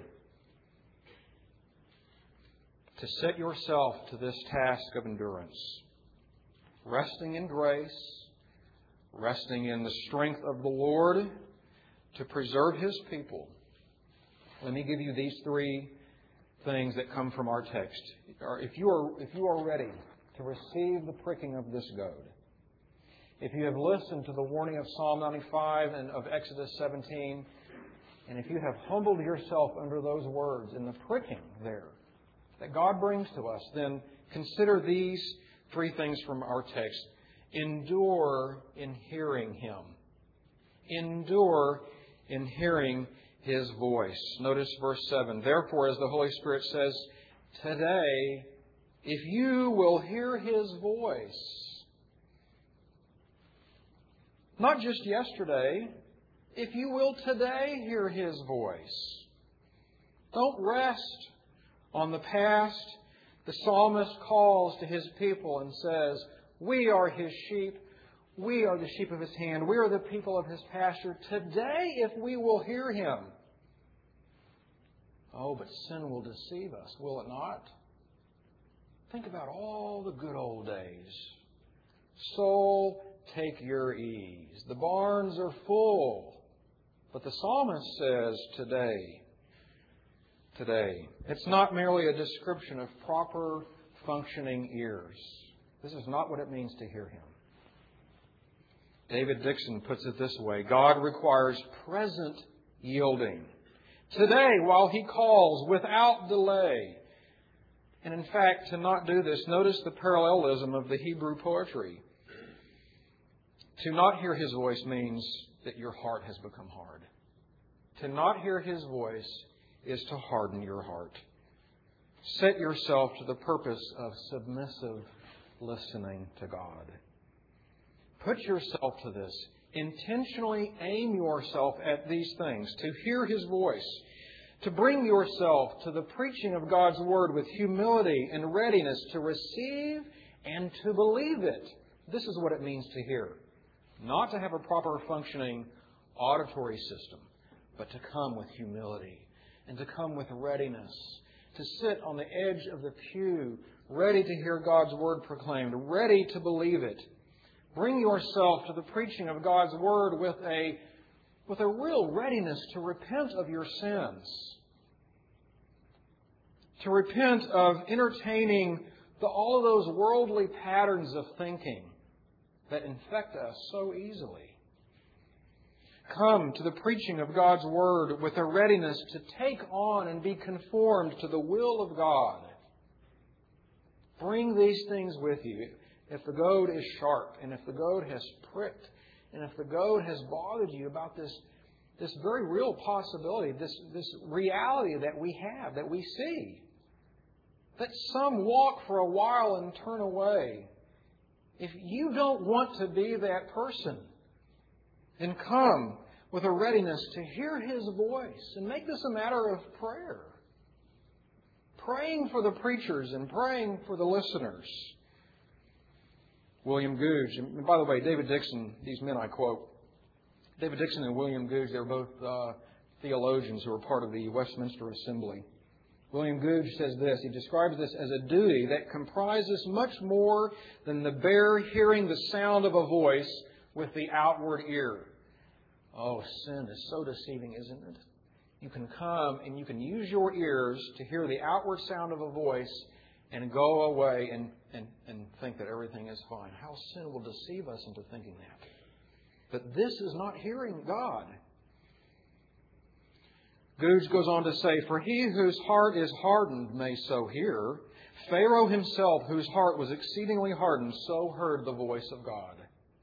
to set yourself to this task of endurance, resting in grace, resting in the strength of the Lord to preserve His people, let me give you these 3 things that come from our text. If you are ready to receive the pricking of this goad, if you have listened to the warning of Psalm 95 and of Exodus 17, and if you have humbled yourself under those words in the pricking there that God brings to us, then consider these 3 things from our text. Endure in hearing Him. Endure in hearing His voice. Notice verse 7. Therefore, as the Holy Spirit says, today, if you will hear His voice, not just yesterday, if you will today hear His voice. Don't rest on the past. The psalmist calls to his people and says, we are His sheep. We are the sheep of His hand. We are the people of His pasture. Today, if we will hear Him. Oh, but sin will deceive us, will it not? Think about all the good old days. Soul, take your ease. The barns are full. But the psalmist says, today. It's not merely a description of proper functioning ears. This is not what it means to hear Him. David Dixon puts it this way: God requires present yielding. Today, while He calls without delay. And in fact, to not do this, notice the parallelism of the Hebrew poetry. To not hear His voice means that your heart has become hard. To not hear His voice is to harden your heart. Set yourself to the purpose of submissive listening to God. Put yourself to this. Intentionally aim yourself at these things. To hear His voice. To bring yourself to the preaching of God's Word with humility and readiness to receive and to believe it. This is what it means to hear. Not to have a proper functioning auditory system, but to come with humility and to come with readiness. To sit on the edge of the pew, ready to hear God's Word proclaimed, ready to believe it. Bring yourself to the preaching of God's Word with a real readiness to repent of your sins. To repent of entertaining all of those worldly patterns of thinking that infect us so easily. Come to the preaching of God's Word with a readiness to take on and be conformed to the will of God. Bring these things with you. If the goad is sharp, and if the goad has pricked, and if the goad has bothered you about this very real possibility, this reality that we have, that we see, that some walk for a while and turn away. If you don't want to be that person, then come with a readiness to hear His voice and make this a matter of prayer. Praying for the preachers and praying for the listeners. William Gouge, and by the way, David Dixon, these men I quote, David Dixon and William Gouge, they were both theologians who were part of the Westminster Assembly. William Gouge says this, he describes this as a duty that comprises much more than the bare hearing the sound of a voice with the outward ear. Oh, sin is so deceiving, isn't it? You can come and you can use your ears to hear the outward sound of a voice and go away and think that everything is fine. How sin will deceive us into thinking that. But this is not hearing God. Googe goes on to say, "For he whose heart is hardened may so hear. Pharaoh himself, whose heart was exceedingly hardened, so heard the voice of God."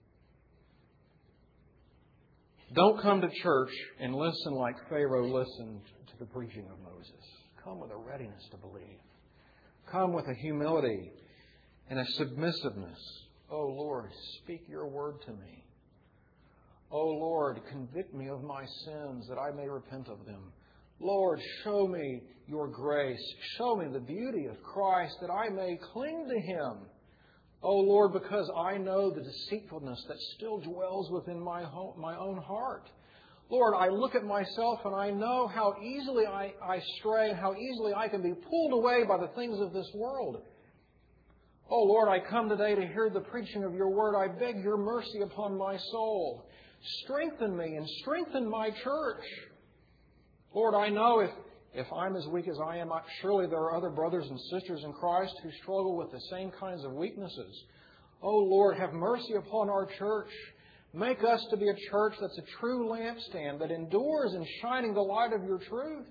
Don't come to church and listen like Pharaoh listened to the preaching of Moses. Come with a readiness to believe. Come with a humility and a submissiveness. "Oh Lord, speak your word to me. Oh Lord, convict me of my sins that I may repent of them. Lord, show me your grace. Show me the beauty of Christ that I may cling to Him. Oh Lord, because I know the deceitfulness that still dwells within my own heart. Lord, I look at myself and I know how easily I stray and how easily I can be pulled away by the things of this world. Oh Lord, I come today to hear the preaching of your word. I beg your mercy upon my soul. Strengthen me and strengthen my church. Lord, I know if I'm as weak as I am, surely there are other brothers and sisters in Christ who struggle with the same kinds of weaknesses. Oh Lord, have mercy upon our church. Make us to be a church that's a true lampstand that endures in shining the light of your truth.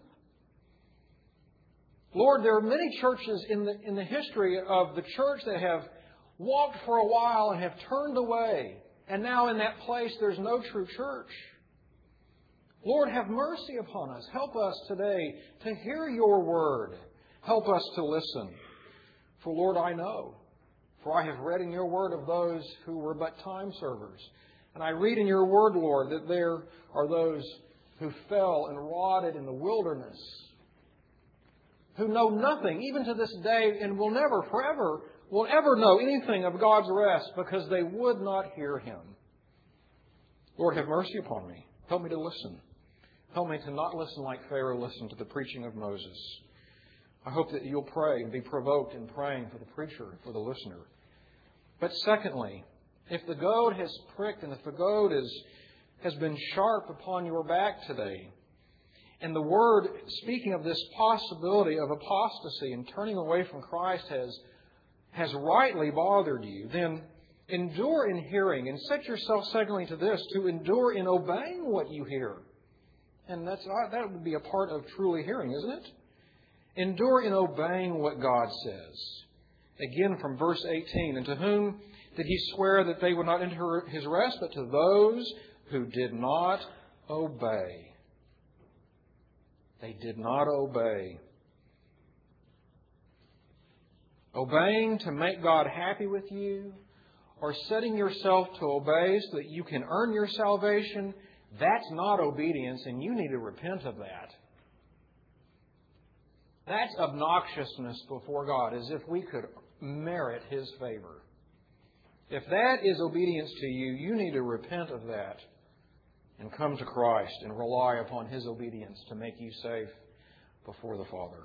Lord, there are many churches in the history of the church that have walked for a while and have turned away. And now in that place there's no true church. Lord, have mercy upon us. Help us today to hear your word. Help us to listen. For Lord, I know, for I have read in your word of those who were but time servers. And I read in your word, Lord, that there are those who fell and rotted in the wilderness, who know nothing, even to this day, and will never, forever, will ever know anything of God's rest because they would not hear Him. Lord, have mercy upon me. Help me to listen. Help me to not listen like Pharaoh listened to the preaching of Moses. I hope that you'll pray and be provoked in praying for the preacher and for the listener. But secondly, if the goad has pricked and if the goad has been sharp upon your back today, and the Word, speaking of this possibility of apostasy and turning away from Christ, has rightly bothered you, then endure in hearing and set yourself, secondly, to this, to endure in obeying what you hear. And that would be a part of truly hearing, isn't it? Endure in obeying what God says. Again, from verse 18, "And to whom did He swear that they would not enter His rest, but to those who did not obey?" They did not obey. Obeying to make God happy with you, or setting yourself to obey so that you can earn your salvation, that's not obedience, and you need to repent of that. That's obnoxiousness before God, as if we could merit His favor. If that is obedience to you, you need to repent of that and come to Christ and rely upon His obedience to make you safe before the Father,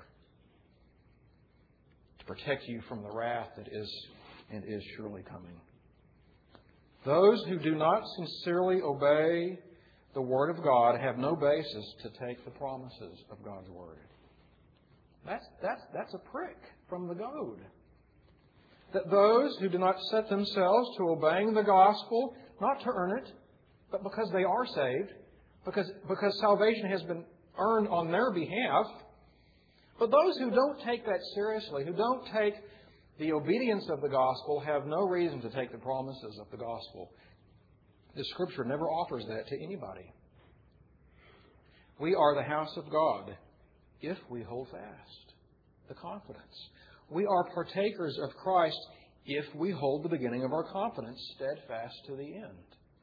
to protect you from the wrath that is surely coming. Those who do not sincerely obey the Word of God have no basis to take the promises of God's Word. That's a prick from the goad. That those who do not set themselves to obeying the gospel, not to earn it, but because they are saved, because salvation has been earned on their behalf, but those who don't take that seriously, who don't take the obedience of the gospel, have no reason to take the promises of the gospel. The Scripture never offers that to anybody. We are the house of God if we hold fast the confidence. We are partakers of Christ if we hold the beginning of our confidence steadfast to the end.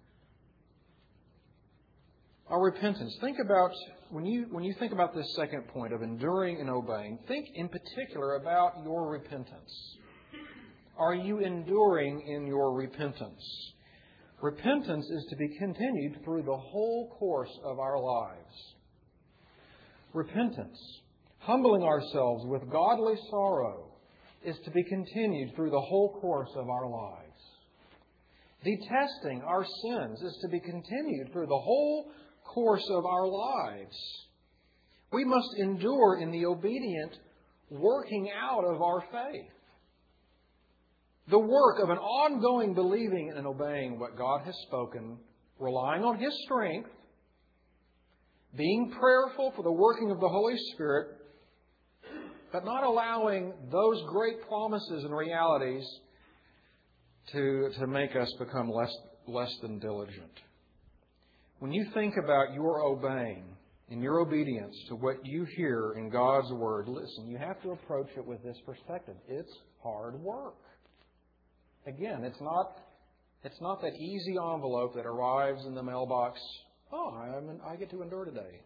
Our repentance. Think about, when you think about this second point of enduring and obeying, think in particular about your repentance. Are you enduring in your repentance? Repentance is to be continued through the whole course of our lives. Repentance, humbling ourselves with godly sorrow, is to be continued through the whole course of our lives. Detesting our sins is to be continued through the whole course of our lives. We must endure in the obedient working out of our faith. The work of an ongoing believing and obeying what God has spoken, relying on His strength, being prayerful for the working of the Holy Spirit, but not allowing those great promises and realities to make us become less than diligent. When you think about your obeying and your obedience to what you hear in God's Word, listen, you have to approach it with this perspective. It's hard work. Again, it's not that easy envelope that arrives in the mailbox. Oh, I get to endure today.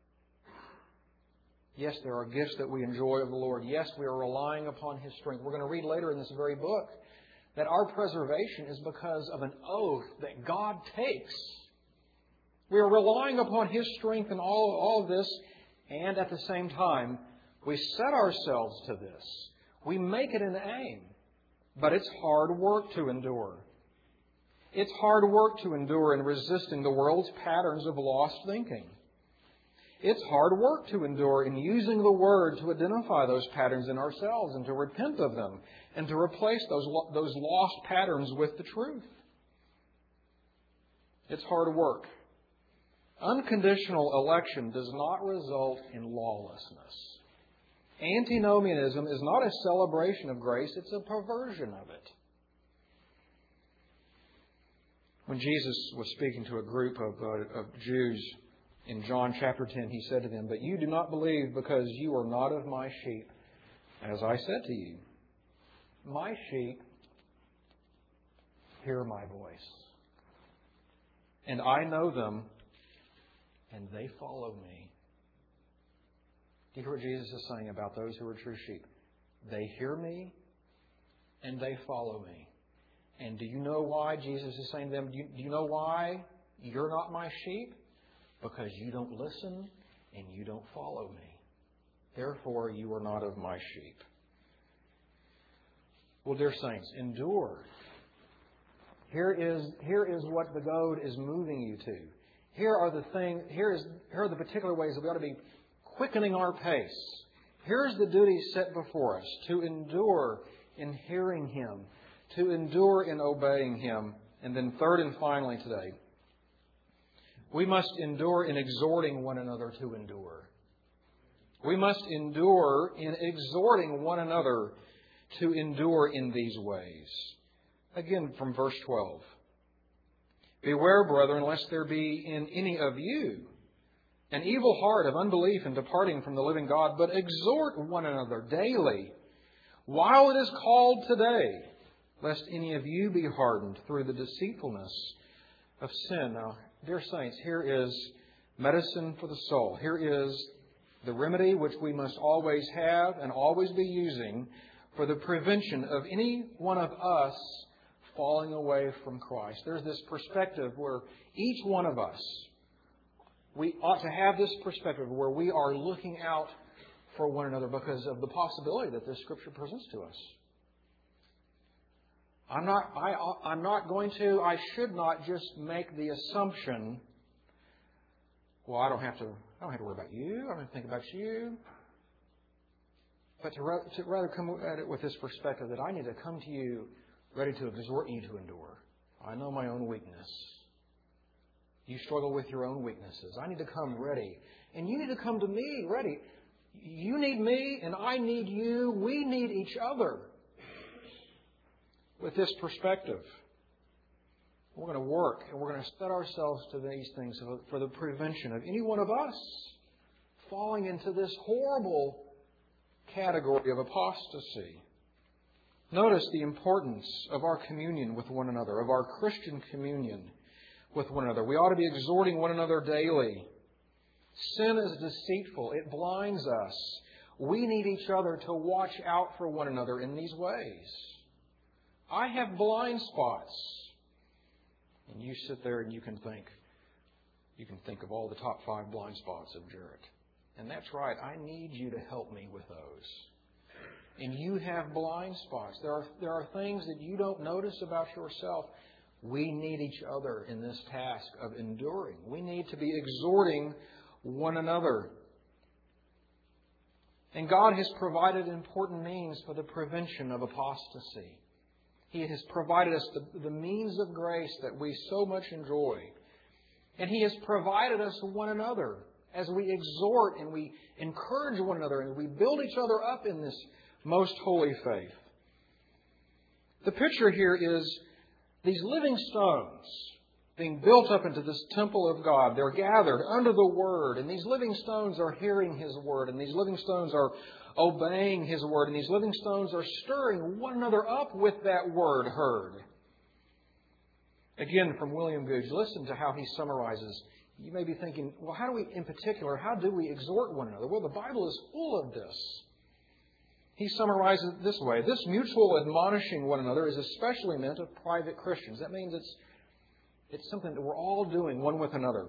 Yes, there are gifts that we enjoy of the Lord. Yes, we are relying upon His strength. We're going to read later in this very book that our preservation is because of an oath that God takes. We are relying upon His strength in all of this, and at the same time, we set ourselves to this. We make it an aim, but it's hard work to endure. It's hard work to endure in resisting the world's patterns of lost thinking. It's hard work to endure in using the Word to identify those patterns in ourselves and to repent of them and to replace those lost patterns with the truth. It's hard work. Unconditional election does not result in lawlessness. Antinomianism is not a celebration of grace, it's a perversion of it. When Jesus was speaking to a group of Jews in John chapter 10, He said to them, "But you do not believe because you are not of my sheep, as I said to you. My sheep hear my voice, and I know them, and they follow me." Do you hear what Jesus is saying about those who are true sheep? They hear me, and they follow me. And do you know why Jesus is saying to them, do you know why you're not my sheep? Because you don't listen and you don't follow me. Therefore, you are not of my sheep. Well, dear saints, endure. Here is what the goad is moving you to. Here are the particular ways that we ought to be quickening our pace. Here's the duty set before us: to endure in hearing Him, to endure in obeying Him. And then third and finally today, we must endure in exhorting one another to endure. We must endure in exhorting one another to endure in these ways. Again, from verse 12. "Beware, brethren, lest there be in any of you an evil heart of unbelief and departing from the living God, but exhort one another daily, while it is called today, lest any of you be hardened through the deceitfulness of sin." Now, dear saints, here is medicine for the soul. Here is the remedy which we must always have and always be using for the prevention of any one of us falling away from Christ. There's this perspective where each one of us, we ought to have this perspective where we are looking out for one another because of the possibility that this Scripture presents to us. I should not just make the assumption, well, I don't have to worry about you. I don't have to think about you. But to rather come at it with this perspective that I need to come to you ready to exhort you to endure. I know my own weakness. You struggle with your own weaknesses. I need to come ready. And you need to come to me ready. You need me and I need you. We need each other. With this perspective, we're going to work and we're going to set ourselves to these things for the prevention of any one of us falling into this horrible category of apostasy. Notice the importance of our communion with one another, of our Christian communion with one another. We ought to be exhorting one another daily. Sin is deceitful. It blinds us. We need each other to watch out for one another in these ways. I have blind spots. And you sit there and you can think of all the top 5 blind spots of Jarrett. And that's right. I need you to help me with those. And you have blind spots. There are things that you don't notice about yourself. We need each other in this task of enduring. We need to be exhorting one another. And God has provided important means for the prevention of apostasy. He has provided us the means of grace that we so much enjoy. And He has provided us one another as we exhort and we encourage one another and we build each other up in this most holy faith. The picture here is these living stones being built up into this temple of God. They're gathered under the Word, and these living stones are hearing His Word, and these living stones are obeying His Word, and these living stones are stirring one another up with that Word heard. Again, from William Gouge, listen to how he summarizes. You may be thinking, well, how do we exhort one another? Well, the Bible is full of this. He summarizes it this way. This mutual admonishing one another is especially meant of private Christians. That means it's something that we're all doing one with another.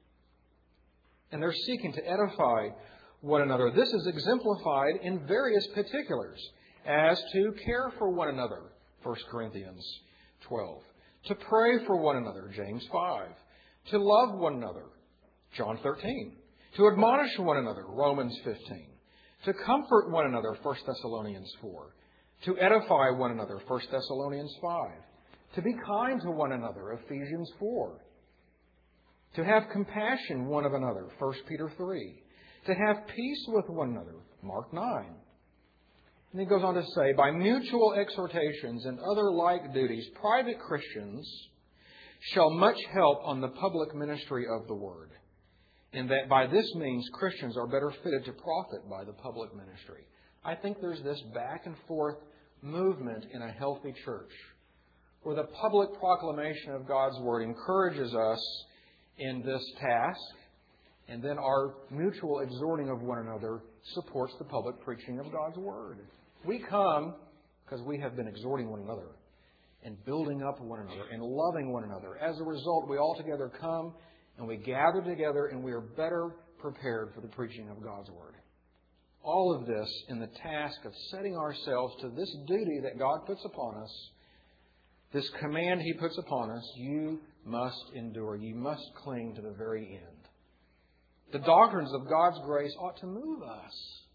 And they're seeking to edify one another. This is exemplified in various particulars as to care for one another, 1 Corinthians 12. To pray for one another, James 5. To love one another, John 13. To admonish one another, Romans 15. To comfort one another, 1 Thessalonians 4. To edify one another, 1 Thessalonians 5. To be kind to one another, Ephesians 4. To have compassion one of another, 1 Peter 3. To have peace with one another, Mark 9. And he goes on to say, by mutual exhortations and other like duties, private Christians shall much help on the public ministry of the Word, in that by this means Christians are better fitted to profit by the public ministry. I think there's this back and forth movement in a healthy church, where the public proclamation of God's Word encourages us in this task, and then our mutual exhorting of one another supports the public preaching of God's Word. We come because we have been exhorting one another and building up one another and loving one another. As a result, we all together come and we gather together and we are better prepared for the preaching of God's Word. All of this in the task of setting ourselves to this duty that God puts upon us, this command He puts upon us: you must endure. You must cling to the very end. The doctrines of God's grace ought to move us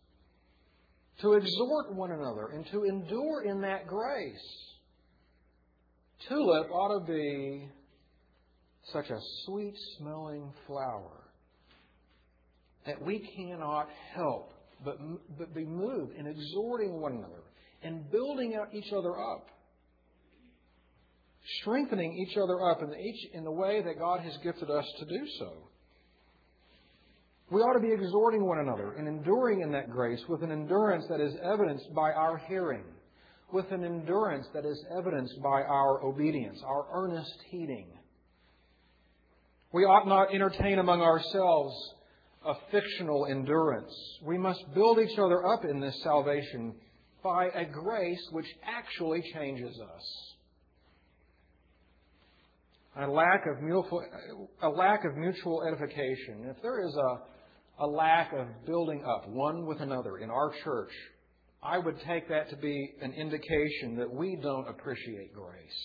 to exhort one another and to endure in that grace. Tulip ought to be such a sweet-smelling flower that we cannot help but be moved in exhorting one another and building each other up, strengthening each other up in the way that God has gifted us to do so. We ought to be exhorting one another and enduring in that grace with an endurance that is evidenced by our hearing, with an endurance that is evidenced by our obedience, our earnest heeding. We ought not entertain among ourselves a fictional endurance. We must build each other up in this salvation by a grace which actually changes us. A lack of mutual edification. If there is a lack of building up one with another in our church, I would take that to be an indication that we don't appreciate grace,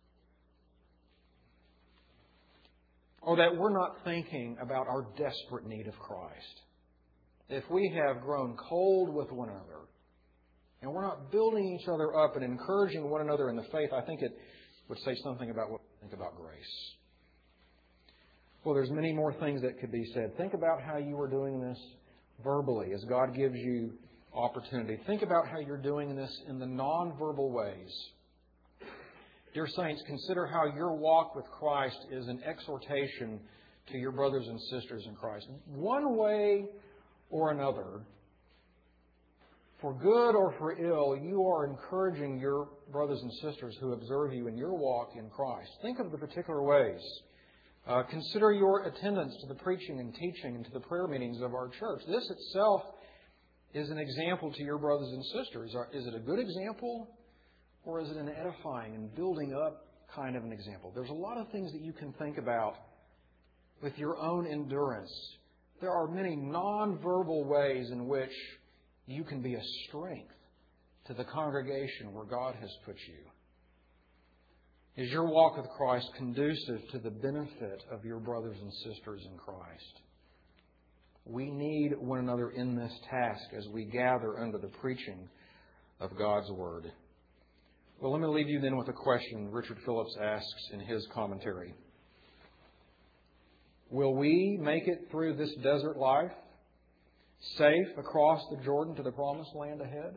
or that we're not thinking about our desperate need of Christ. If we have grown cold with one another and we're not building each other up and encouraging one another in the faith, I think it would say something about what we think about grace. Well, there's many more things that could be said. Think about how you are doing this verbally as God gives you opportunity. Think about how you're doing this in the non-verbal ways. Dear saints, consider how your walk with Christ is an exhortation to your brothers and sisters in Christ. One way or another, for good or for ill, you are encouraging your brothers and sisters who observe you in your walk in Christ. Think of the particular ways. Consider your attendance to the preaching and teaching and to the prayer meetings of our church. This itself is an example to your brothers and sisters. Is it a good example, or is it an edifying and building up kind of an example? There's a lot of things that you can think about with your own endurance. There are many non-verbal ways in which you can be a strength to the congregation where God has put you. Is your walk with Christ conducive to the benefit of your brothers and sisters in Christ? We need one another in this task as we gather under the preaching of God's Word. Well, let me leave you then with a question Richard Phillips asks in his commentary. Will we make it through this desert life safe across the Jordan to the promised land ahead?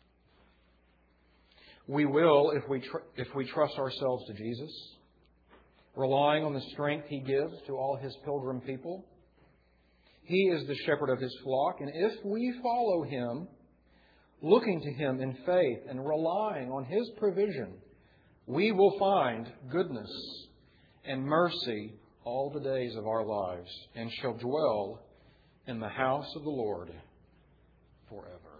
We will if we trust ourselves to Jesus, relying on the strength He gives to all His pilgrim people. He is the shepherd of His flock, and if we follow Him, looking to Him in faith and relying on His provision, we will find goodness and mercy all the days of our lives and shall dwell in the house of the Lord forever.